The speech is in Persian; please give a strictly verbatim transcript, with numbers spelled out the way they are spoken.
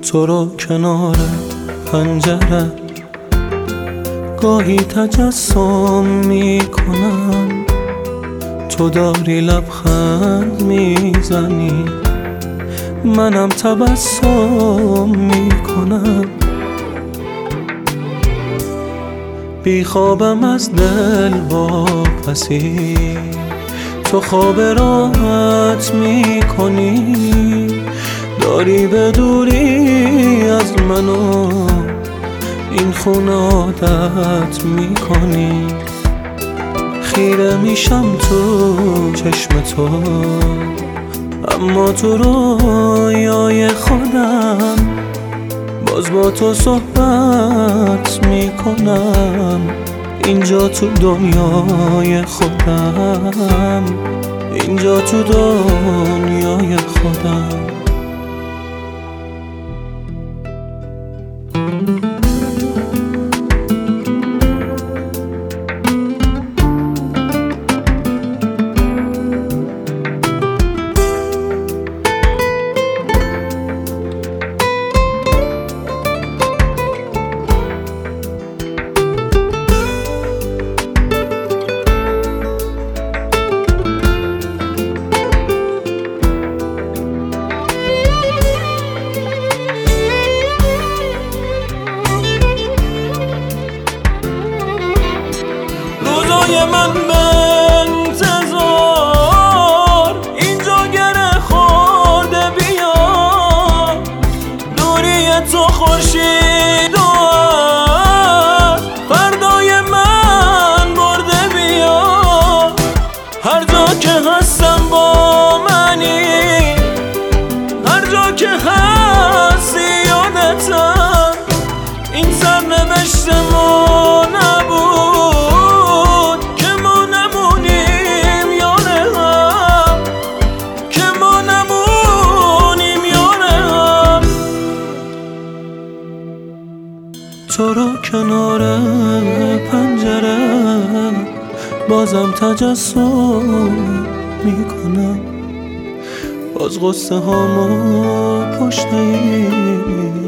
تو رو کنار پنجره گاهی تجسم میکنم، تو داری لبخند میزنی منم تبسم میکنم. بی خوابم از دل واپسی، تو خواب راحت میکنی، داری به دوری از منو این خونه عادت میکنی. خیره میشم تو چشم تو، اما تو رویای خودم باز با تو صحبت میکنم. اینجا تو دنیای خودم، اینجا تو دنیای خودم. من به انتظار اینجا گره خورده، بیا دوری تو خورشید و فردای من برده. بیا هر جا که هستم با منی، هر جا که هستی یادتم. این سرنوشت ما نبود تو رو کنار پنجره بازم تجسم میکنم، باز غصه هامو پشت این